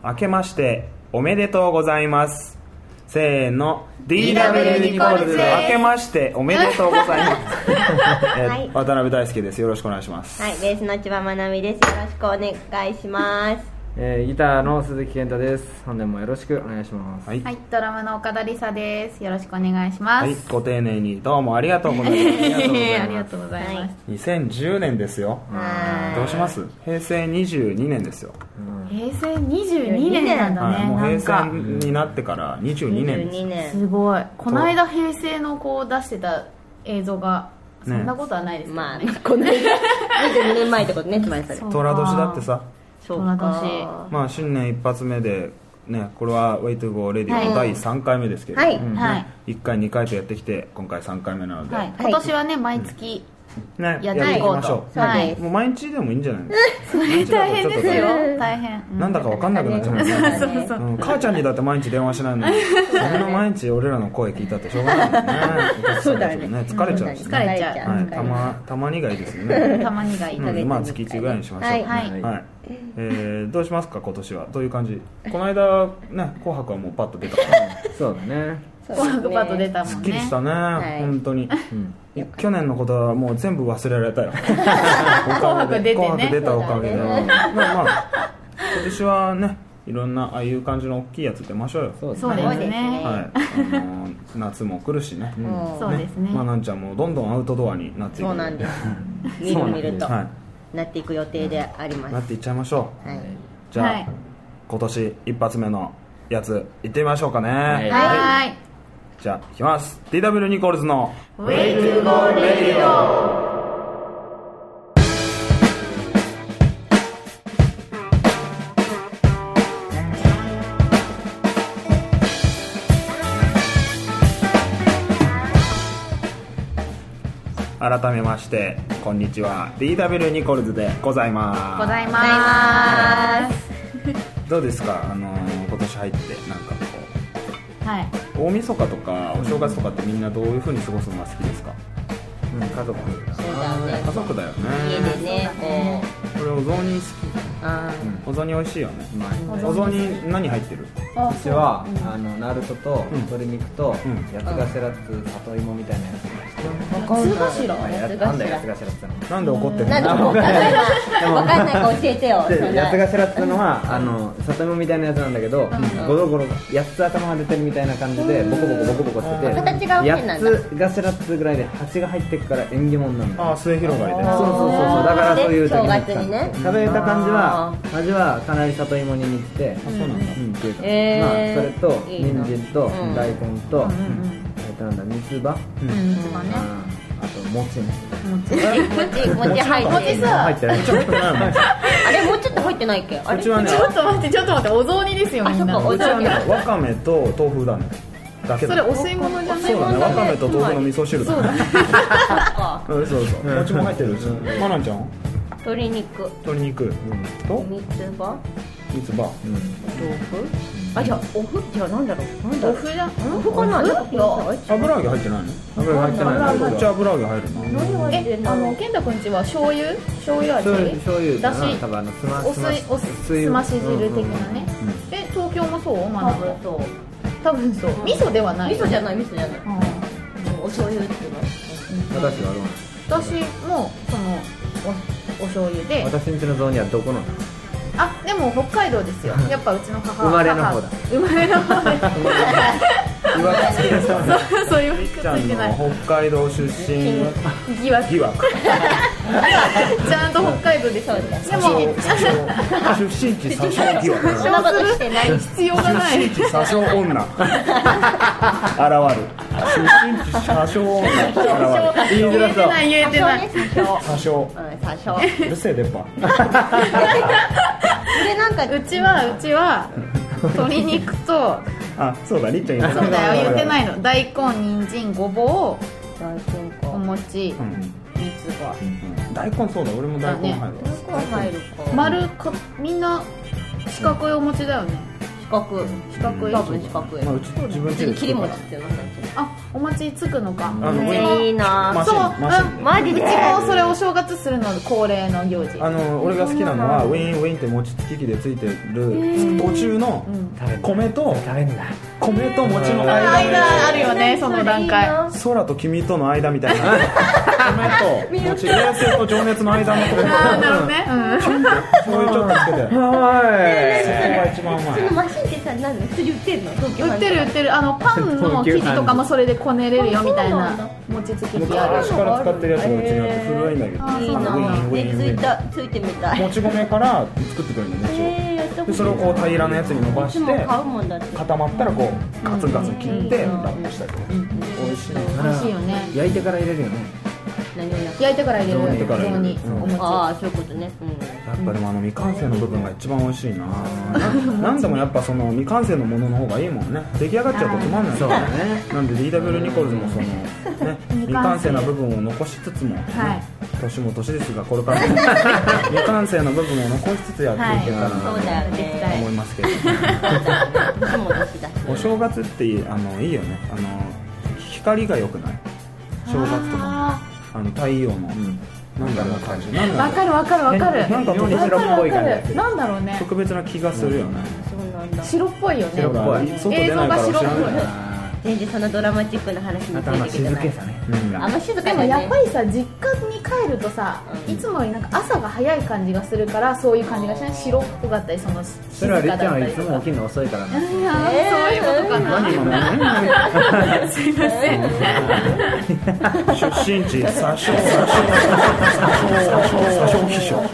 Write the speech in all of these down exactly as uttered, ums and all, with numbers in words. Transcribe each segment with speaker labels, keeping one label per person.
Speaker 1: 明けましておめでとうございます。せーの ディーダブリュー ニコルズです。明けましておめでとうございます、えーはい、渡辺大輔です。よろしくお願いします。
Speaker 2: はい、ベースの千葉まなみです。よろしくお願いします。
Speaker 3: えー、ギターの鈴木健太です。本年もよろしくお願いします。
Speaker 4: はい、はい、ドラムの岡田理沙です。よろしくお願いします。
Speaker 1: はい、ご丁寧にどうもありがとうございます。
Speaker 4: ありがとうございます。
Speaker 1: にせんじゅうねんですよ。どうします？平成にじゅうにねんですよ。
Speaker 4: 平成にじゅうにねんなんだね。はい、
Speaker 1: もう平成になってからにじゅうにねんです。にじゅうにねん
Speaker 4: すごい。この間平成のこう出してた映像がそんなことはないですけどね。
Speaker 2: ねまあこの間にじゅうにねんまえってことね。つまりそれ
Speaker 1: 寅年だってさ。
Speaker 4: そうか。
Speaker 1: まあ新年一発目でね、これは Way to Go Radio のだいさんかいめですけど、
Speaker 2: はいうんはい、
Speaker 1: いっかいにかいとやってきて今回さんかいめなので、はい、
Speaker 4: 今年はね毎月、
Speaker 1: うんね、やっていきましょう、はい、もう毎日でもいいんじゃないですか。
Speaker 4: それ大変ですよ。大変、
Speaker 1: うん、なんだか分かんなくなっちゃう、ね、そうそうそう、うん、母ちゃんにだって毎日電話しないのにそれの毎日俺らの声聞いたってしょうがないもんね。そうだね、疲れちゃうし、ね、
Speaker 4: 疲れちゃう、
Speaker 1: はい、たまたまにがいいですよね。
Speaker 4: たまにがいい、
Speaker 1: うん、まあ月いちぐらいにしましょう。はい、はいはい、えー、どうしますか今年は。どういう感じ。この間ね紅白はもうパッと出たから
Speaker 3: そうだね、
Speaker 4: 紅白パッと出たもんね。
Speaker 1: すっきりしたね、はい、本当に、うん、去年のことはもう全部忘れられたよ。
Speaker 4: 紅白出てね、
Speaker 1: 紅白出たおかげで、まあまあ今年はねいろんなああいう感じの大きいやつ出ましょうよ。
Speaker 4: そうですね、はい、あ
Speaker 1: のー、夏も来るしね、うん、
Speaker 4: そうですね、
Speaker 1: まあなんちゃんもどんどんアウトドアになっていく。
Speaker 2: そうなんです。みるみるとなっていく予定であります。
Speaker 1: なっていっちゃいましょう、はい、じゃあ、はい、今年一発目のやついってみましょうかね。はい、
Speaker 4: はい、
Speaker 1: じゃあいきます。 ディーダブリュー ニコルズの
Speaker 4: Way to Go Radio。
Speaker 1: 改めましてこんにちは、 ディーダブリュー ニコルズでございます
Speaker 4: ございます。
Speaker 1: どうですか、あのー、今年入ってなんかこう、はい、大晦日とかお正月とかってみんなどういう風に過ごすのが好きですか？
Speaker 3: うん、家族。
Speaker 2: そうだね、
Speaker 1: 家族だよね。
Speaker 2: 家でね、こ
Speaker 1: うこれお雑煮好き。あ、うん、お雑煮美味しいよね。うまい。お雑煮何入ってる？
Speaker 3: うちは、うん、あのナルトと鶏肉と、うん、八つ頭っつ里芋みたいなやつ。
Speaker 2: 八つ頭？
Speaker 3: なんだ八つ頭っての？
Speaker 1: なんで怒ってるの？
Speaker 2: なんで分かんない分かんないか教えてよ。
Speaker 3: 八つ頭っていうのはあの里芋みたいなやつなんだけど、ゴロゴロ八つ頭が出てるみたいな感じでボコボコボコボコしてて、
Speaker 2: 形が大きいなんだ。
Speaker 3: 八つ頭っつぐらいで蜂が入ってくから縁起物なんだ。
Speaker 1: ああ、末広がりで。
Speaker 3: そうそうそうそう。だからそういう
Speaker 2: 正月にね。
Speaker 3: 食べた感じは味はかなり里芋に似てて、
Speaker 1: あ、そうなんだ。
Speaker 3: うんっていうか、まあそれと人参と大根とえっとなんだ三つ葉、
Speaker 4: うん、とかね。
Speaker 3: あと餅ね。
Speaker 2: 餅餅入ってる。
Speaker 1: 入ってない。ちょっとないもん。
Speaker 2: あれもうちょっと入ってないっけ？あれ
Speaker 4: ちょっと待ってちょっと待って、お雑煮ですよみんな。
Speaker 2: お雑煮。
Speaker 1: わかめと豆腐だね。だけ
Speaker 4: それお吸い物じゃない。
Speaker 1: そうだね、わかめと豆腐の味噌汁だね。そうだね。そうそう。餅も入ってるし。まなちゃん？
Speaker 2: 鶏肉。
Speaker 1: 鶏肉。と？
Speaker 2: 三つ葉？
Speaker 1: 三つ葉。豆
Speaker 2: 腐？あ、じゃあお麩？じゃあなんだろう？なんだろう？
Speaker 4: お麩じゃん。
Speaker 2: お麩かな？
Speaker 1: 油揚げ入ってないの？
Speaker 3: 油揚げ入ってない。
Speaker 1: こっち油揚げ入るの？
Speaker 4: え、あの健太くんちは醤油？醤油味？
Speaker 3: 醤油
Speaker 4: だし。
Speaker 3: 多分あのすま
Speaker 4: お水おすまし汁的なね。え、東京もそう？まだそう。多分そう。味噌ではない。
Speaker 2: 味噌じゃない、味噌じゃない。お醤油っていうの。
Speaker 3: 私はどうなの？
Speaker 4: 私もそのおお醤油で。
Speaker 3: 私んちの雑煮はどこなの？
Speaker 4: あ、でも北海道ですよ。やっぱうちの母
Speaker 3: 生まれの方だ。
Speaker 4: 生まれの方で。
Speaker 1: いわくつきですよね。
Speaker 4: そうそういう
Speaker 1: ちゃんの北海道出身
Speaker 4: 疑惑。
Speaker 1: 疑惑。
Speaker 4: ちゃんと北海道でそうです。でも
Speaker 1: 出身地詐称疑惑。
Speaker 4: そんなことしてない必要がない。
Speaker 1: 出身地詐称女現る。出身地詐称女現る。
Speaker 4: 言えてない言えてない。
Speaker 1: 詐称。
Speaker 2: 詐称。
Speaker 1: うるせえ電波。
Speaker 2: でなんか
Speaker 4: うちはうちは鶏肉と
Speaker 1: あ、そうだ、りっちゃん言って
Speaker 4: そうだよ、言ってないの。大根、人参、ごぼう、
Speaker 2: 大根か
Speaker 4: お餅、三つ葉。
Speaker 1: 大根そうだ、俺も大根入る。
Speaker 2: 大根入るか。
Speaker 4: 丸か、みんな四角いお餅だよね。
Speaker 2: 四角、
Speaker 4: 四角い。
Speaker 2: 多分四角い。
Speaker 1: まあうち自分
Speaker 2: で切り餅っていうの。
Speaker 4: あ、お餅つくのか。
Speaker 1: あの
Speaker 2: いいな。
Speaker 4: そう、
Speaker 2: マジで。
Speaker 4: うちもそれお正月するの恒例の行事。
Speaker 1: あの俺が好きなのはウィンウィンって餅つき機でついてる途中の米と米と餅の間
Speaker 4: 間あるよね、その段階。
Speaker 1: 空と君との間みたいな米と餅、冷静と情熱の間のところ。
Speaker 4: ああ、なるほどね。
Speaker 1: そういうちょっとつけて。はい。そこが一番うまい。
Speaker 2: そのマシンってさ、何普通に売ってるの？東京
Speaker 4: 売ってる売ってる。あのパンの生地とかもそれでこねれるよみたいな餅つき機ある。
Speaker 1: 昔から使ってるやつがうちにあって古いんだけど。
Speaker 2: いいな。ついたついてみたい。
Speaker 1: もち米から作ってくれるの餅を。でそれをこう平らなやつに伸ばして固まったらこうカツンカツン切ってラップしたりとか。美味しい。
Speaker 4: 美味しいよね。
Speaker 3: 焼いてから入れるよね。
Speaker 2: 何を
Speaker 4: 焼いてから入れる。
Speaker 1: 焼いてから入れる。
Speaker 4: お餅。
Speaker 2: ああ、そういうことね。
Speaker 1: やっぱでもあの未完成の部分が一番美味しいな。なんでもやっぱその未完成のものの方がいいもんね。出来上がっちゃうとつまんない。
Speaker 3: そうだね。
Speaker 1: なんで ディーダブリュー ニコルズもそのね未完成な部分を残しつつも、年も年ですがこれから未完成の部分を残しつつやっていけたらなと思いますけど。お正月ってあのいいよね。あの光が良くない？正月とかあの太陽のなんだろう感じ。
Speaker 4: わかるわかるわかる。
Speaker 1: なんか特別
Speaker 3: 白っぽい感じ。
Speaker 4: なんだろうね。
Speaker 1: 特別な気がするよね。
Speaker 4: 白っぽいよね。
Speaker 1: 映像が白っぽい。
Speaker 2: 全然そのドラマチックな話についてきてない。あんま静か
Speaker 4: でもやっぱりさ、実家に帰るとさ、いつもよりなんか朝が早い感じがするからそういう感じがしない。白っぽかったり、その
Speaker 3: それはりっちゃんはいつも起きるの遅いからな。
Speaker 4: そういうことかな。すいません。
Speaker 1: 出身地詐称詐称詐称秘書。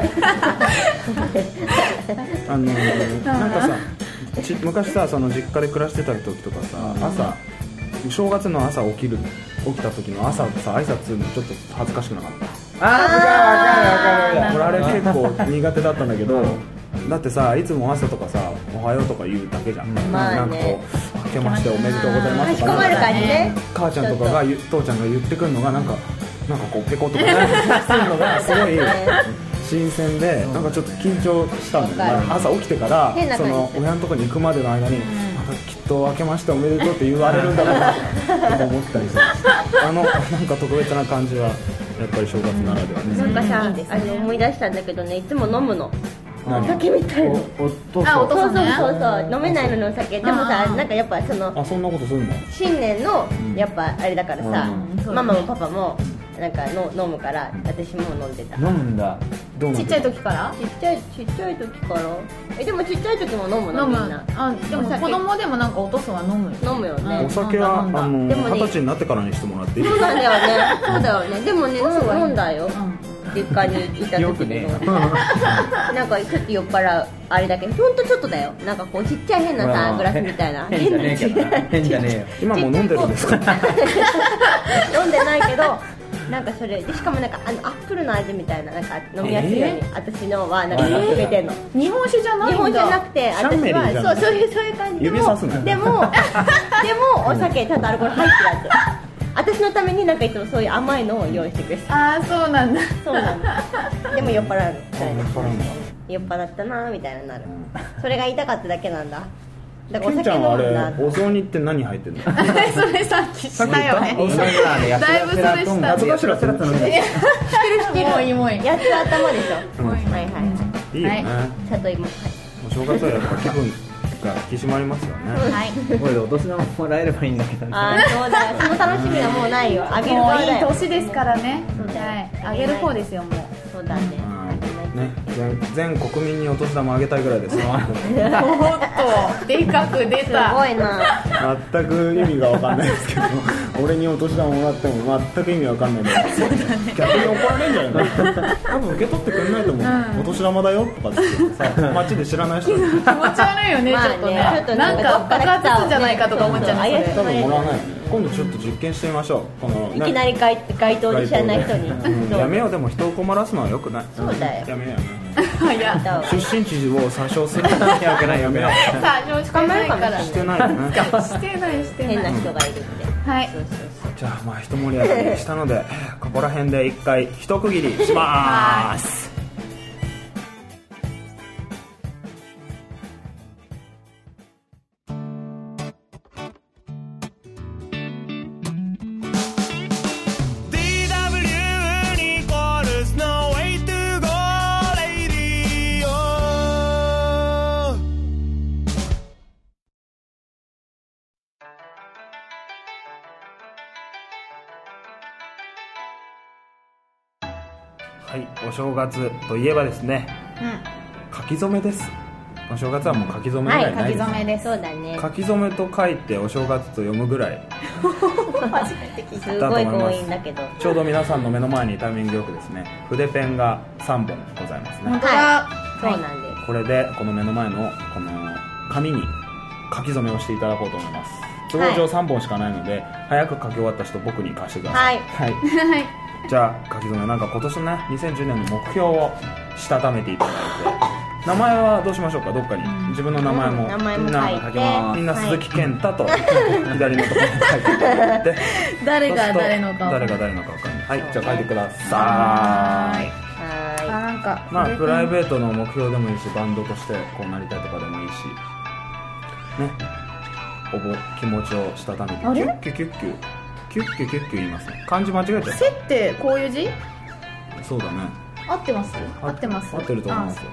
Speaker 1: あのなんかさ。昔さ、その実家で暮らしてた時とかさ、朝正月の朝起きる起きた時の朝さ挨拶するのちょっと恥ずかしくなかった？
Speaker 3: ああ、わかるわかるわかる。
Speaker 1: 俺あれ結構苦手だったんだけど、だってさいつも朝とかさおはようとか言うだけじゃん。なんかこう明けましておめでとうございますとか、母ちゃんとかが父ちゃんが言ってくるのがなんかなんかこうペコとかするのがすごい新鮮で、なんかちょっと緊張したんだよね。朝起きてからその親のとこに行くまでの間にまたきっと明けましておめでとうって言われるんだろうなと思ったりする。あのなんか特別な感じはやっぱり正月ならではね。
Speaker 2: なんかさ、あの思い出したんだけどね、いつも飲むの。お酒みたいな。
Speaker 3: お
Speaker 2: そうそうそうそう、飲めないのにお酒。でもさ、なんかやっぱその
Speaker 1: あ、そんなことするの？
Speaker 2: 新年のやっぱあれだからさ、ママもパパもなんかの飲むから私も飲んでた。
Speaker 3: 飲むんだ。
Speaker 4: ちっちゃい時から？
Speaker 2: ちっちゃいちっちゃい時から。えでもちっちゃい時も飲むの？
Speaker 4: 飲む。
Speaker 2: みんな。
Speaker 4: あでも子供でもなんかおとすは飲む。
Speaker 2: 飲むよね。
Speaker 1: お酒はあの二十歳になってからにしてもらっていい？
Speaker 2: そうなんだよね。そうだよね。でもね飲んだよ。実家にいた時になんかちょっと酔っ払うあれだけど、ほんとちょっとだよ。なんかこうちっちゃい変なさグラスみたいな。
Speaker 3: 変じゃねえけどな。変じゃねえよ。
Speaker 1: 今も飲んでるんですか？
Speaker 2: 飲んでないけど。なんかそれでしかもなんかあのアップルの味みたいななんか飲みやすいように、えー、私のはなんか決めてんの、
Speaker 4: えー、日本酒じゃないんだ。
Speaker 2: 日本酒じゃなくて私はそうそういうそういう感じでも
Speaker 1: 指さすの
Speaker 2: でもでもお酒ちゃんとアルコール入ってるやつ。私のためになんかいつもそういう甘いのを用意してくれる。
Speaker 4: ああそうなんだ。
Speaker 2: そうなんだ。でも酔っ払うの。
Speaker 1: 酔っ払うんだ。
Speaker 2: 酔っ払ったなみたいななる。それが言いたかっただけなんだ。
Speaker 1: だからお酒飲むんだ。お雑煮って何入ってるの？
Speaker 4: それさっきしたよね。だいぶそれした。
Speaker 1: 夏頭セラット飲んで。
Speaker 4: もういいもういい。
Speaker 2: やつ頭でしょ。はいはい。
Speaker 1: いいよね。
Speaker 2: 里芋。
Speaker 1: お正月はやっぱ気分が引き締まりますよね。
Speaker 4: はい。
Speaker 3: これでお年玉もらえればいいんだけどね。
Speaker 2: ああそうだよ。その楽しみはもうないよ。あげる側だよ。
Speaker 4: もういい年ですからね。はい。あげる方ですよもう。
Speaker 2: そうだね。
Speaker 1: ね、全国民にお年玉あげたいぐらいです。おっ
Speaker 4: とでかく出た。
Speaker 2: すごいな。
Speaker 1: 全く意味が分かんないですけど、俺にお年玉もらっても全く意味分かんないんで、逆に怒られるんじゃないの？多分受け取ってくれないと思う。お年玉だよとかってさ、街で知らない人気持
Speaker 4: ち悪いよね、ちょっとね。なんか爆発するんじゃないかとか思っちゃう。
Speaker 1: 多分もらわないよね。今度ちょっと実験してみましょう。この
Speaker 2: いきなり街頭で知らない人に。
Speaker 1: やめよう。でも人を困らすのは良くない。
Speaker 2: そうだよ。
Speaker 1: やめようね。出身地を詐称するのは良くない。やめよう。
Speaker 4: 詐称してないから。
Speaker 1: してないよね。
Speaker 4: してないしてない。
Speaker 2: 変な人がいるんで。
Speaker 4: はい。
Speaker 1: じゃあまあ一盛り上がりしたので、ここら辺で一回一区切りしまーす。 はい、お正月といえばですね、うん、書き初めです。お正月はもう書き初め以外ないです、ね、
Speaker 4: はい、書き初めです。
Speaker 2: そうだね。
Speaker 1: 書き初めと書いてお正月と読むぐらい
Speaker 2: 初めて聞いたすごい強引だけど、
Speaker 1: ちょうど皆さんの目の前にタイミングよくですね、筆ペンがさんぼんございますね。
Speaker 4: 本当だ、
Speaker 2: はい、そうなんです。
Speaker 1: これでこの目の前のこの紙に書き初めをしていただこうと思います。都合上さんぼんしかないので、はい、早く書き終わった人僕に貸してください。はい、はい、じゃあ書き初めなんか今年のねにせんじゅうねんの目標をしたためていただいて、名前はどうしましょうか。どっかに自分の名前も、うん、
Speaker 2: 名前も書いて、
Speaker 1: みんな鈴木健太と、はい、左のところに書いていただいて
Speaker 4: 誰が誰のか
Speaker 1: 誰が誰のか分かんない。はい、じゃあ書いてください。
Speaker 2: はい。
Speaker 4: あ、なんか
Speaker 1: まあプライベートの目標でもいいし、バンドとしてこうなりたいとかでもいいしね、おぼ気持ちをしたためてキュッキュキュッキュキュッキュキュッキュ言いますね。漢字間違えちゃった。
Speaker 4: せってこういう字？
Speaker 1: そうだね。
Speaker 4: 合ってます？合ってます。
Speaker 1: 合ってると思いますよ。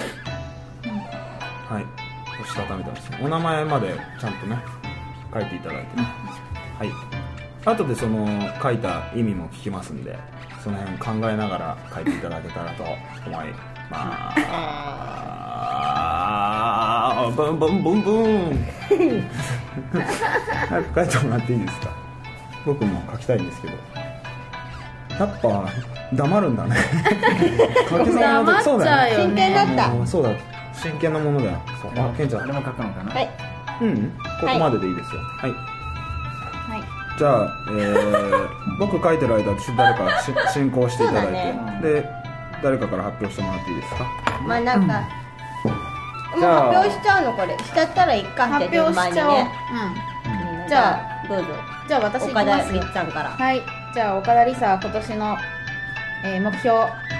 Speaker 1: はい、したためてます。お名前までちゃんとね書いていただいて、ね、はい。後でその書いた意味も聞きますんで、その辺考えながら書いていただけたらと思います。あー、ブンブンブンブン早く書いてもらっていいですか。僕も書きたいんですけど、やっぱ黙るんだね。
Speaker 4: 書き黙っちゃうよね。
Speaker 2: 真剣だった。
Speaker 1: そうだ、真剣なものだよ。そう、あ、ケンちゃん。
Speaker 3: あれも書くのかな。
Speaker 2: はい。
Speaker 1: うん、ここまででいいですよ。はい。
Speaker 4: はい。
Speaker 1: じゃあ、えー、僕書いてる間、誰かし進行していただいて、ね、で、誰かから発表してもらっていいですか。
Speaker 2: まあなんか、うん、もう発表しちゃうのこれ。しちゃったら一貫して順番にね。うん。じゃあどうぞ。
Speaker 4: じゃあ私
Speaker 2: 岡田りっちゃんから。
Speaker 4: はい。じゃあ岡田りさ今年の、えー、目標。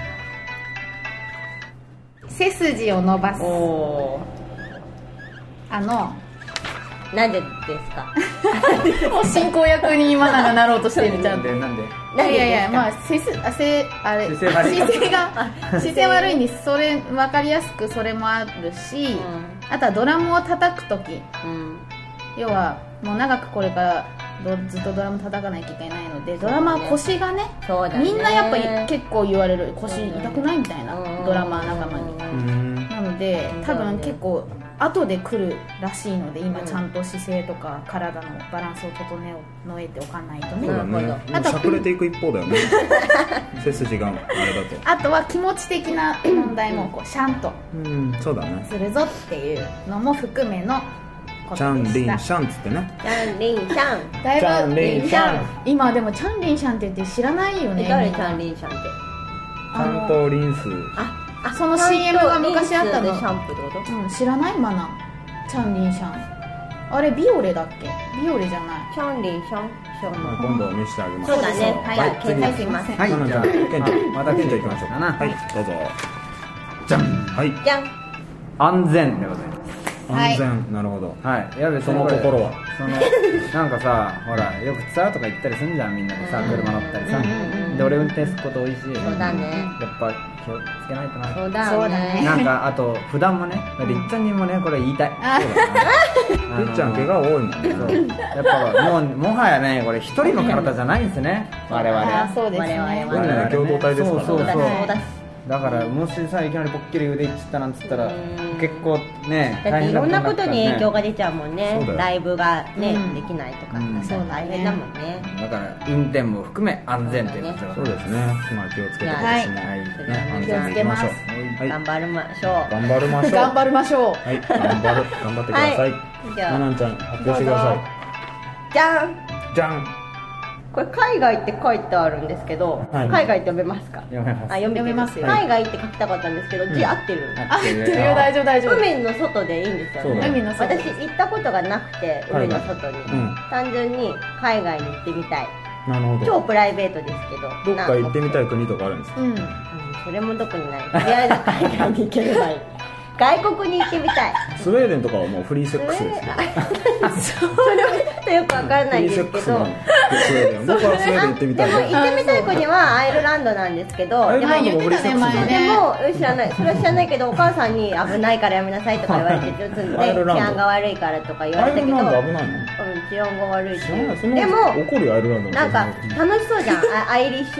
Speaker 4: 背筋を伸ばす。
Speaker 2: お
Speaker 4: あの
Speaker 2: なんでですか。
Speaker 4: もう進行役に今ならなろうとしてるじゃん。
Speaker 3: なんで
Speaker 4: いやいやいや、まあ背すあせあれ姿勢が姿勢悪いんです。それ分かりやすくそれもあるし、うん、あとはドラムを叩く時、うん、要はもう長くこれからどずっとドラム叩かなきゃいけないので、ドラマは腰が ね, ねみんなやっぱ結構言われる、腰痛くないみたいな、うん、ドラマー仲間に、うん、なので多分結構後で来るらしいので、今ちゃんと姿勢とか体のバランスを整えておかないとね。
Speaker 1: そうだね。あとしゃくれていく一方だよね。背筋があれだと。
Speaker 4: あとは気持ち的な問題もこうシャンとするぞっていうのも含めの
Speaker 1: チャンリンシャンつってね。
Speaker 2: チャンリンシャン。
Speaker 4: だいぶ
Speaker 1: チャンリンシャン。
Speaker 4: 今でもチャンリンシャンって言って知らないよね。
Speaker 2: 誰チャンリンシャンって。
Speaker 1: ちゃんとリンス。
Speaker 2: あ。
Speaker 4: あ、その シーエム が昔あったの。
Speaker 2: シャンプーってこと？
Speaker 4: うん、知らないマナ。チャンリンシャン。あれビオレだっけ？ビオレじゃない。
Speaker 2: チャンリンシャン。
Speaker 1: 今度見せてあげます。
Speaker 2: そうだね。はい。
Speaker 1: 次
Speaker 2: はい、すいません。
Speaker 3: はい。じゃあケンちゃん、
Speaker 1: またケンちゃん行きましょうかな。はい、どうぞ。じゃん。はい。
Speaker 2: じゃん。
Speaker 3: 安全でございます。
Speaker 1: 安全、なるほど。
Speaker 3: はい。やべ、
Speaker 1: その心は。
Speaker 3: そのなんかさ、ほらよくツアーとか行ったりするじゃん、みんなでさ、車乗ったりさ。で俺運転すること多いし、
Speaker 2: そうだね。
Speaker 3: やっぱ気をつけないとな。
Speaker 2: そうだね。
Speaker 3: なんかあと普段もね、りっちゃんにもねこれ言いたい。
Speaker 1: りっちゃん怪我多いもんね。
Speaker 3: やっぱもうもはやね、これ一人の体じゃないんですね、我々。
Speaker 4: あ、そうですね。
Speaker 1: 我々共同体ですから。
Speaker 3: そうそうそう。だからもしさ、いきなりポッキリ腕いっちゃったなんつったら結構ね、
Speaker 2: だっていろんなことに影響が出ちゃうもんね。ライブがね、できないとか、そう大変だもんね。
Speaker 3: だから運転も含め安全ということで。
Speaker 1: そうですね。まあ気をつけて私も安全にいきましょう。
Speaker 2: 頑張りましょう。
Speaker 1: 頑張りましょう。
Speaker 4: 頑張りましょう。
Speaker 1: はい、頑張る頑張ってください。じゃあ、ななんちゃん発表してください。
Speaker 2: じゃん。
Speaker 1: じゃん。
Speaker 2: これ海外って書いてあるんですけど、はい、海外って読めますか？
Speaker 3: 読めます。
Speaker 2: あ、読めますよ。海外って書きたかったんですけど、字合ってる。
Speaker 4: 合ってるよ、大丈夫大丈夫。
Speaker 2: 海の外でいいんですよね。
Speaker 4: 海の外。
Speaker 2: 私行ったことがなくて、海の外に、単純に海外に行ってみたい。
Speaker 1: なるほど。
Speaker 2: 超プライベートですけど。
Speaker 1: どっか行ってみたい国とかあるんですか？
Speaker 2: うん。それも特にない。とりあえず海外に行ければいい。外国に行ってみたい。
Speaker 1: スウェーデンとかはもうフリーセックスですけど。
Speaker 2: それはちょっとよくわからないですけど。
Speaker 1: 僕はスウェーデン行ってみたい。
Speaker 2: でも行ってみたい国はアイルランドなんですけど。
Speaker 1: アイルランドもフリーセックスなん
Speaker 2: でも知らない。それは知らないけど、お母さんに危ないからやめなさいとか言われて、ちょっと治安が悪いからとか言われたけど。
Speaker 1: アイルランド危ないの？
Speaker 2: うん、治安が悪いし。
Speaker 1: でも怒るよアイルランド。
Speaker 2: なんか楽しそうじゃん。アイリッシュ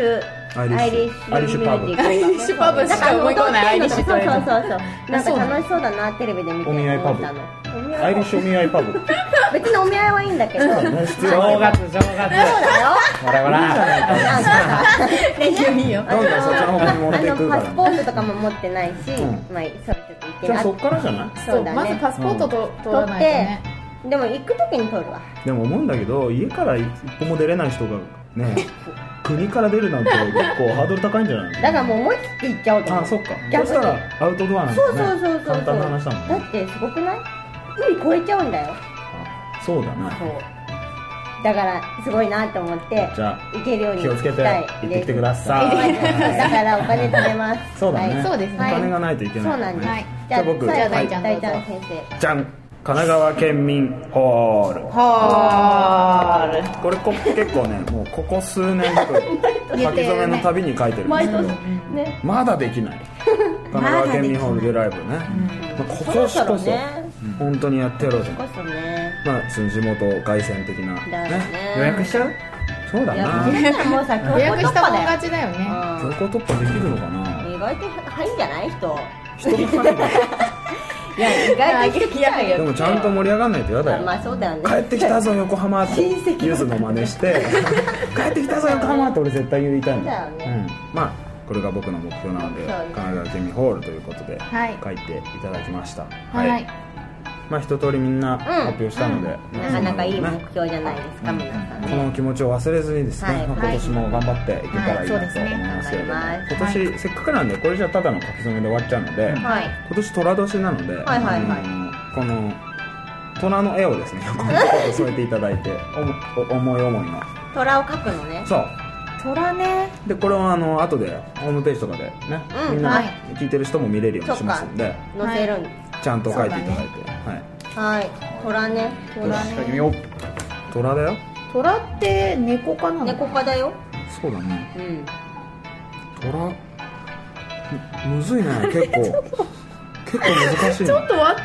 Speaker 1: アイリッシュパブ、
Speaker 4: アイリッシュパブしか思い込まない。アイリッシュ
Speaker 2: そうそうそうそう、なんか楽しそうだな、テレビで見て
Speaker 1: お見合いパブ、アイリッシュお見合いパブ。
Speaker 2: 別にお見合いはいいんだけど、正
Speaker 3: 月正月、そうだよ、ほらほら、
Speaker 2: いいよいいよ、
Speaker 1: どんどんそっちの方に持っていくから。
Speaker 2: パスポートとかも持ってないし、まあそれちょっと言って
Speaker 1: じゃあそっからじゃない？
Speaker 4: そうだね、まずパスポートと取らないとね。
Speaker 2: でも行く時に取るわ。
Speaker 1: でも思うんだけど、家から一歩も出れない人がね、国から出るなんて結構ハードル高いんじゃないの？
Speaker 2: だからもう思い切って行っちゃおうと思う。
Speaker 1: あ、そっか。そしたらアウトドアなんだね。
Speaker 2: そうそうそうそう。
Speaker 1: 簡単な話だもんね。
Speaker 2: だってすごくない？海越えちゃうんだよ。
Speaker 1: あ、そうだな。
Speaker 2: そう。だからすごいなと思って、
Speaker 1: じゃあ
Speaker 2: 行けるように
Speaker 1: 気をつけて行ってきてください。
Speaker 2: だからお金貯めます。
Speaker 1: そうだね。
Speaker 4: そうですね。
Speaker 1: お金がないといけない。
Speaker 2: そうなんです。
Speaker 1: じゃあ僕、
Speaker 2: じゃあ大ちゃん先生。
Speaker 1: じゃん。神奈川県民ホール。
Speaker 4: ホール。
Speaker 1: これこ結構ね、もうここ数年僕書き初めの旅に書いてるんですけど、ね、まだできない。神奈川県民ホールでライブね。まあ、今年こそ本当にやってやろうと。まあその地元凱旋的なね。
Speaker 3: 予約しちゃう？
Speaker 1: そうだな。
Speaker 2: もうさ、
Speaker 4: 予約したもん勝ちだよね。
Speaker 1: 強行突破できるのかな。
Speaker 2: 意外と入んじゃない人。
Speaker 1: 人も入る。
Speaker 2: いや、意外と人来ないよ。
Speaker 1: でもちゃんと盛り上がんないと嫌だよ。
Speaker 2: まあそうだよね。
Speaker 1: 帰ってきたぞ横浜ってユースの真似して帰ってきたぞ横浜って俺絶対言いたいんだよね。まあこれが僕の目標なので、神奈川県民ホールということで書いていただきました。はい。まあ一通りみんな発表したので、
Speaker 2: なかなかいい目標じゃないですか、皆さん。
Speaker 1: この気持ちを忘れずにですね、今年も頑張っていけたらいいなと思いますけれども、今年せっかくなんでこれじゃただの書き初めで終わっちゃうので、今年寅年なので、この虎の絵をですね横に添えていただいて、思い思いの
Speaker 2: 虎を描くのね。
Speaker 1: そう。
Speaker 2: 虎ね。
Speaker 1: でこれをあの後でホームページとかでね、みんな聞いてる人も見れるようにしますんで、
Speaker 2: 載せるん
Speaker 1: ちゃんと書いていただいて、
Speaker 2: はい。はい。虎ね。
Speaker 3: 虎ね。
Speaker 1: 虎だよ。
Speaker 4: 虎って猫科なの？
Speaker 2: 猫科だよ。
Speaker 1: そうだね。うん。虎むずいね、結構結構難しい。
Speaker 4: ちょっと待って。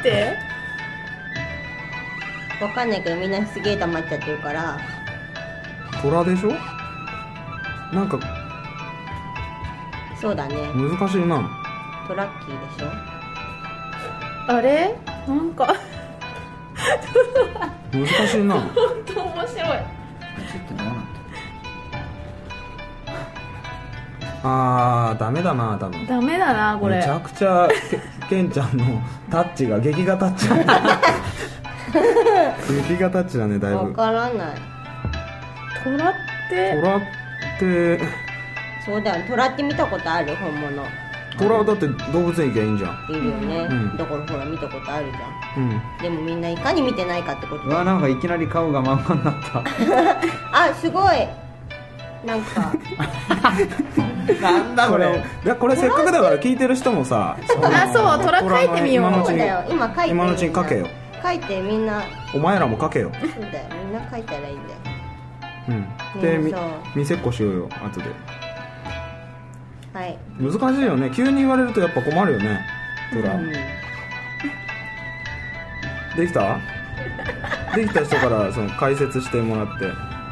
Speaker 2: わかんないけどみんなすげえ黙っちゃってるから。
Speaker 1: 虎でしょ？なんか
Speaker 2: そうだね。
Speaker 1: 難しいな。
Speaker 2: トラッキーでしょ。
Speaker 4: あれ？なんか
Speaker 1: 難しいな。
Speaker 4: 本当面白い。
Speaker 1: あーダメだな多分。
Speaker 4: ダメだなこれ。
Speaker 1: めちゃくちゃけんちゃんのタッチが劇画タッチ。劇画タッチだねだいぶ。
Speaker 2: わからない。
Speaker 4: 虎って
Speaker 1: 虎って
Speaker 2: そうだよ。虎って見たことある本物。
Speaker 1: 虎はだって動物園行きゃいいんじゃん。
Speaker 2: いるよね、うん、だからほら見たことあるじゃん、うん、でもみんないかに見てないかってことだ。
Speaker 3: うわなんかいきなり顔がまんまになった
Speaker 2: あすごいなんか
Speaker 1: なんだこれ。いやこれせっかくだから聞いてる人もさ
Speaker 4: あそう虎書いてみよう。
Speaker 2: そうだよ今書いて
Speaker 1: 今のうちに書けよ。
Speaker 2: 書いてみんな
Speaker 1: お前らも書けよ。
Speaker 2: そうだよみんな書いたらいいんだよ。
Speaker 1: うんでみ見せっこしようよ後で。
Speaker 2: はい、
Speaker 1: 難しいよね。急に言われるとやっぱ困るよね虎、うん、できたできた人からその解説してもらって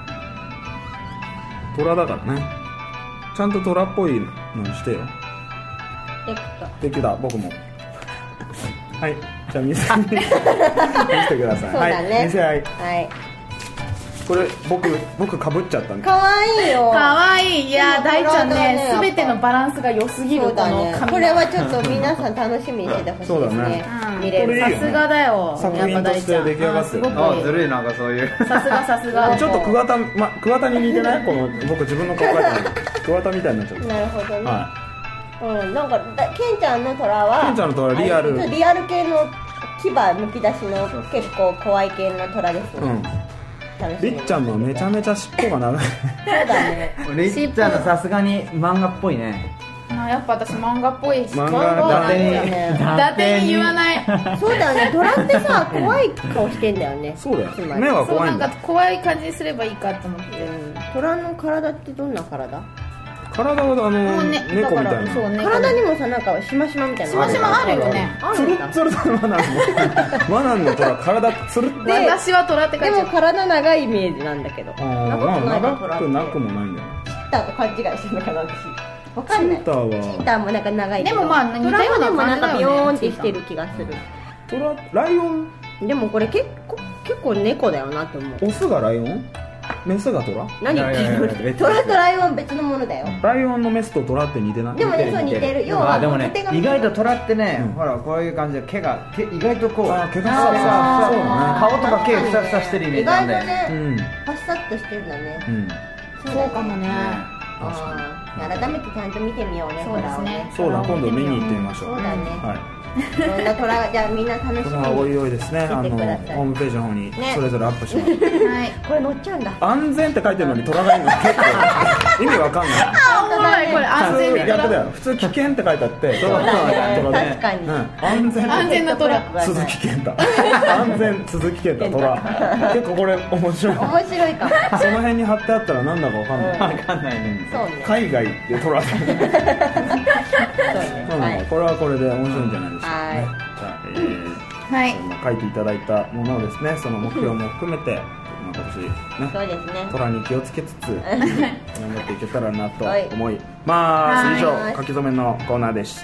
Speaker 1: 虎だからねちゃんと虎っぽいのにしてよ。
Speaker 2: できた
Speaker 1: できた僕もはいじゃあ見せ見せてください。
Speaker 2: そうだね、
Speaker 1: はい、見せ合い。
Speaker 2: はい
Speaker 1: これ僕僕かぶっちゃったんで。
Speaker 2: かわいいよ。
Speaker 4: かわいい。いや大ちゃんねすべてのバランスが良すぎる。この
Speaker 2: これはちょっと皆さん楽しみにしててほしいですね。見れる。
Speaker 4: さすがだよ。
Speaker 1: 作品として出来上がってる。
Speaker 3: あずるいなんかそういう。
Speaker 4: さすがさすが。
Speaker 1: ちょっと桑田ま桑田に似てない？この僕自分の顔描いてる。桑田みたいになっちゃった。
Speaker 2: なるほどね。はい。うん、なんかケンちゃんの虎は
Speaker 1: ケンちゃんの虎リアル
Speaker 2: リアル系の牙むき出しの結構怖い系の虎ですね。うん。
Speaker 1: りっちゃんのめちゃめちゃ尻尾が長い。
Speaker 2: そうだね。
Speaker 3: りっちゃんのさすがに漫画っぽいね。
Speaker 4: あやっぱ私漫画っぽいし。
Speaker 1: 漫画
Speaker 3: 伊達に
Speaker 4: 伊達に言わない。
Speaker 2: そうだよね。虎ってさ怖い顔してんだよね。
Speaker 1: そうだよ。目は怖いんだ。
Speaker 4: そうなんか怖い感じにすればいいかと思って。
Speaker 2: 虎の体ってどんな体？
Speaker 1: 体はあの猫みたいな。
Speaker 2: 体にもさなんかしましまみたいな。
Speaker 4: しましまあるよね。
Speaker 1: つるつるだマナンのマナンの虎体つるって。
Speaker 4: 私は虎って感じ。
Speaker 2: でも体長いイメージなんだけど。
Speaker 1: ああ長くなくもないんだよね。
Speaker 2: ターと勘違いしてるのかな、私わかんない。
Speaker 1: チーターは
Speaker 2: チーターもなんか長いけど、
Speaker 4: でもまあ似たような
Speaker 2: トラもなんか
Speaker 4: 感じだよね
Speaker 2: ビヨーンってしてる気がする。
Speaker 1: トラライオン、
Speaker 2: でもこれ結構結構猫だよなって思う。
Speaker 1: オスがライオン、メスがトラ。
Speaker 2: 何言って
Speaker 3: いやいやいや
Speaker 2: るの。トラとライオン別のものだよ。
Speaker 1: ライオンのメスとトラって似てない？
Speaker 2: でもね、そう似てる。要は
Speaker 3: あでもね
Speaker 2: 手が
Speaker 3: 意外とトラってね、
Speaker 1: うん
Speaker 3: ほらこういう感じで毛が毛意外とこう
Speaker 1: あ毛が
Speaker 3: ふさふさ
Speaker 1: そうだね
Speaker 3: 顔とか毛ふさふさしてるイメージなんで、
Speaker 2: 意外とね、
Speaker 1: うん
Speaker 2: パッサッとしてるんだね。
Speaker 1: うん
Speaker 4: そうかもね。
Speaker 2: あー改めてちゃんと見てみようね。
Speaker 4: そうですね。
Speaker 1: そうだ、今度見に行ってみましょう。
Speaker 2: そうだね。
Speaker 1: はい
Speaker 2: いろんなトラ、じゃあみんな楽しみ
Speaker 1: これはおいおいですね、あの
Speaker 2: 見てください
Speaker 1: ホームページの方に
Speaker 2: ね
Speaker 1: それぞれアップします、
Speaker 4: はい。
Speaker 2: これ乗っちゃうんだ。
Speaker 1: 安全って書いてるのにトラがいるの結構意味わかんない。
Speaker 4: あ、おもろいこれ安
Speaker 1: 普通
Speaker 4: 全なトラ。
Speaker 1: 逆だよ、普通危険って書いてあって
Speaker 3: そうだね
Speaker 1: トラで
Speaker 2: 確かに。
Speaker 1: うん、安全
Speaker 4: 安全なトラ。
Speaker 1: 鈴木健太安全鈴木健太トラ結構これ面白い。
Speaker 2: 面白いかも。
Speaker 1: その辺に貼ってあったらなんだかわかんない、
Speaker 3: わかんないね。
Speaker 2: そうね。
Speaker 1: 海外でトラで、
Speaker 2: そうね。
Speaker 1: うん
Speaker 2: はい。
Speaker 1: これはこれで面白いんじゃないでしょうかね。
Speaker 2: はい
Speaker 1: じゃあ、えー
Speaker 4: はい。
Speaker 1: 今書いていただいたものをですね、その目標も含めて、まあ今年ね
Speaker 2: そうですね。
Speaker 1: 虎に気をつけつつ頑張っていけたらなと
Speaker 2: はい
Speaker 1: 思います。
Speaker 4: はい
Speaker 1: 以上書き初めのコーナーでした。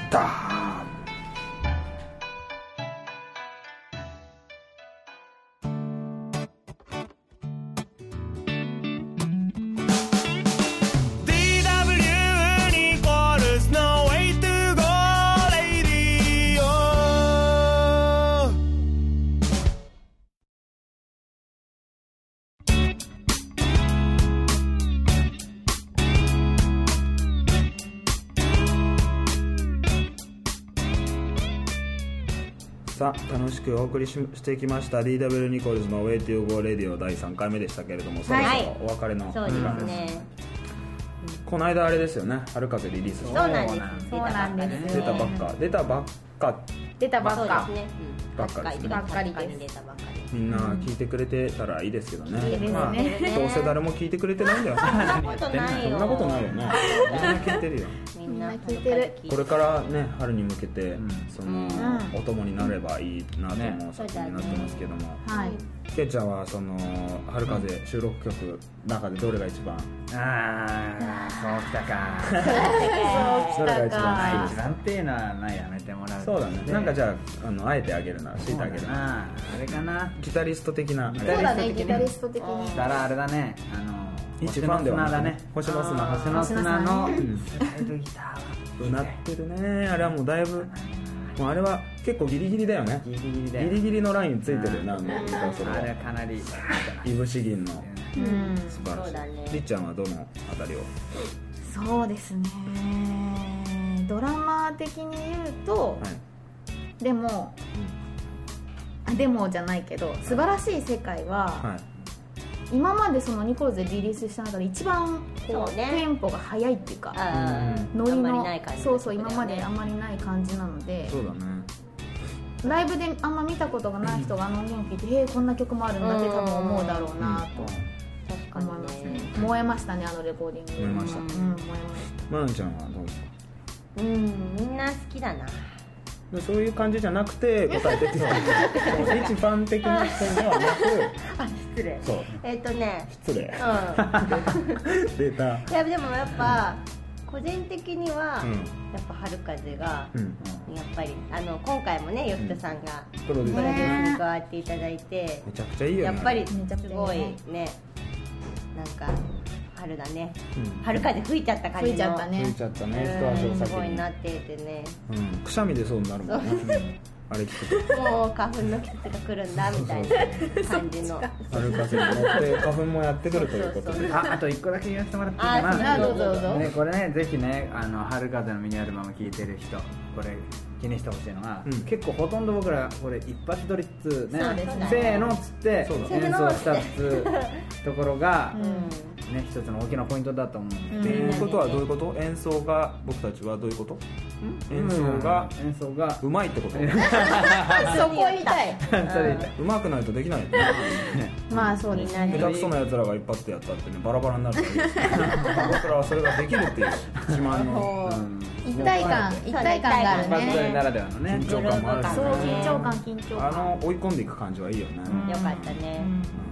Speaker 1: さあ楽しくお送りししてきました ディーダブリュー ニコルズの Way to Go Radio だいさんかいめでしたけれども、そろそろお別れの時
Speaker 2: そうです
Speaker 1: 間です。
Speaker 2: ね。
Speaker 1: この間あれですよね、春風リリースし
Speaker 2: そう
Speaker 1: た
Speaker 2: なんです。
Speaker 4: そうなんです
Speaker 1: 出たばっか出たばっか
Speaker 4: 出たばっか
Speaker 2: そうです。ね。
Speaker 1: ばっかりですね
Speaker 2: ばっかりです。出たばっかり。
Speaker 1: みんな聞いてくれてたらいいですけどね、
Speaker 4: いいですね
Speaker 1: まあ、どうせ誰も聞いてくれてないんだよ。
Speaker 2: そんなことないよ。
Speaker 1: そんなことないよね。みんな聞いてるよ。
Speaker 2: みんな
Speaker 4: 聞いてる
Speaker 1: これからね、春に向けて、
Speaker 3: ん
Speaker 1: その、
Speaker 4: ん
Speaker 1: お供になればいいなと思う
Speaker 3: ね
Speaker 1: 作品になってますけども、
Speaker 4: はい。
Speaker 1: けいちゃんはその春風収録曲の中でどれが一番、
Speaker 3: ああそうきたか
Speaker 1: どれが一番好き
Speaker 3: 一番っていうのはなやめてもらう。
Speaker 1: そうだね。なんかじゃあ、あのあえてあげるなら強いてあげるなら、
Speaker 3: ああれかな。
Speaker 1: ギタリスト的なあれ
Speaker 4: そうだね、ギタリスト的に。
Speaker 3: したらあれだね、あの
Speaker 1: 一番ではなく
Speaker 3: だね。
Speaker 1: 星の砂
Speaker 3: 星の砂の
Speaker 4: 星の砂ね
Speaker 3: スライドギターは
Speaker 1: うなってるね。あれはもうだいぶ、もうあれは結構ギリギリだよね。
Speaker 3: ギリギリで
Speaker 1: ギリギリのラインついてるよね、あの歌それ
Speaker 3: あれ
Speaker 1: は
Speaker 3: かなり
Speaker 1: いぶし銀の
Speaker 4: うん。
Speaker 1: 素晴らしい、
Speaker 2: そうだね
Speaker 1: りっちゃんはどのあたりを？
Speaker 4: そうですね。ドラマ的に言うと、
Speaker 1: はい
Speaker 4: でも、あでもじゃないけど、素晴らしい世界は、
Speaker 1: はい
Speaker 4: 今までそのニコルズでリリースした中で一番こ
Speaker 2: そううね
Speaker 4: テンポが速いっていうか、
Speaker 2: あーあんまり
Speaker 4: ノリの
Speaker 2: ない感じ。
Speaker 4: そうそう今まであんまりない感じなので、
Speaker 1: そうだね。
Speaker 4: ライブであんま見たことがない人があの音源聞いて、へえこんな曲もあるんだって多分思うだろうなと
Speaker 2: 確か
Speaker 4: 思いますね
Speaker 2: にね。。
Speaker 4: 燃えましたね、あのレコーディング。
Speaker 1: 燃えました
Speaker 4: うん、燃えまし
Speaker 1: まなちゃんはどうですか？
Speaker 2: うん、みんな好きだな。
Speaker 1: でそういう感じじゃなくて答えてってそう一般的な視点ではなく、
Speaker 2: あ、失礼。
Speaker 1: そう
Speaker 2: えっとね、
Speaker 1: 失礼
Speaker 2: う
Speaker 1: 出た。
Speaker 2: ん。いやでもやっぱ個人的には
Speaker 1: うん
Speaker 2: やっぱ春風が
Speaker 1: うん
Speaker 2: やっぱりあの今回もねヨットさんが
Speaker 1: プロデュース
Speaker 2: プロデュ
Speaker 1: ね
Speaker 2: ースに加わっていただいて、
Speaker 1: めちゃくちゃいいよね。
Speaker 2: やっぱり
Speaker 4: めちゃくちゃいいね
Speaker 2: すごいね、なんか春だね。
Speaker 1: うん
Speaker 2: 春風吹いちゃった感じの。
Speaker 4: 吹いちゃったね
Speaker 1: ついちゃったね、一足
Speaker 2: うんす
Speaker 1: お先に。
Speaker 2: ごいなっていてね。
Speaker 1: うん、くしゃみ出そうになるもんね。あれ聞くと。
Speaker 2: もう花粉の季節が来るんだみたいな感じの。
Speaker 1: 春風に乗って花粉もやってくるということで。
Speaker 3: ああと一個だけ言わせてもらっていいか
Speaker 2: あ
Speaker 3: な。
Speaker 4: あどうぞどうぞ
Speaker 3: ね、これね、ぜひね、あの春風のミニアルバム聴いてる人、これ気にしてほしいのが、
Speaker 1: うん
Speaker 3: 結構ほとんど僕らこれ一発撮りっつうね、
Speaker 4: そうですね
Speaker 3: せーのっつって
Speaker 1: そうだ
Speaker 3: 演奏したっつうところが、
Speaker 2: うん。
Speaker 3: ね、一つの大きなポイントだと思うんで、
Speaker 1: っていうことはどういうこと？演奏が僕たちはどういうこと？演奏が
Speaker 3: 演奏が
Speaker 1: うまいってこと？
Speaker 4: た。そこ言いたい。
Speaker 3: それ言いたい。
Speaker 1: うまくないとできないよね。
Speaker 4: まあそうです
Speaker 2: みんな
Speaker 4: ね。
Speaker 1: 下手くそな奴らが一発でやったってね、バラバラになるからいいですけど僕らはそれができるっていう自慢の
Speaker 3: うん
Speaker 4: 一体感、一体感がある
Speaker 3: 一発撮りな
Speaker 4: ね。
Speaker 3: らではのね
Speaker 1: 緊張感もあるし
Speaker 4: そう、
Speaker 1: ね。
Speaker 4: 緊張感、緊張
Speaker 1: あ
Speaker 4: 感。
Speaker 1: の追い込んでいく感じはいいよね。
Speaker 4: うん
Speaker 2: よかったね。
Speaker 4: うんよ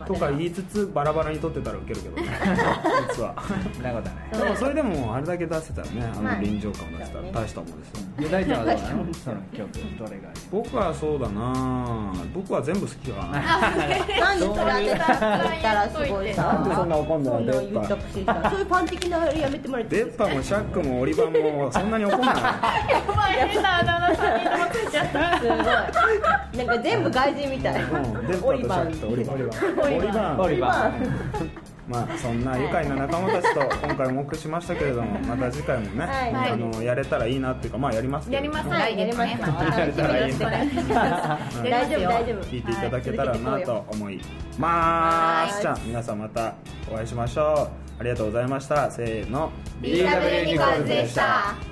Speaker 1: とか言いつつバラバラに撮ってたらウケるけどね実は
Speaker 3: なことはない。
Speaker 1: でもそれでもあれだけ出せたらね、あの臨場感を出せたら大したもんですよ。
Speaker 3: 大ちゃんはどうなの？その曲どれが？
Speaker 1: 僕はそうだな、僕は全部好きかな。
Speaker 2: なんでそれ当てたらすごいさ、
Speaker 3: なんでそんな怒んだよ。
Speaker 2: 言ったくせにさ、そういうパン的なあれやめてもらっていいですか？
Speaker 1: 出っ歯もシャックもオリバンもそんなに怒んない。
Speaker 4: やばい、変なあだ名さんにもついちゃった。
Speaker 2: すごいなんか全部外人みたい。
Speaker 1: オリバンとオリバンオリバン
Speaker 3: オリバン
Speaker 1: まあそんな愉快な仲間たちと今回もお送りしましたけれども、また次回もね、
Speaker 2: はい
Speaker 1: あのやれたらいいなっていうか、まあやりますけど、
Speaker 4: やります。
Speaker 2: はいやります。
Speaker 1: やれたらいいな、
Speaker 2: 大丈夫大丈夫。
Speaker 1: 聞いていただけたらなと思います。じゃあ皆さんまたお会いしましょう。ありがとうございました。せーの、
Speaker 2: ビーダブリュー ニコルズでした。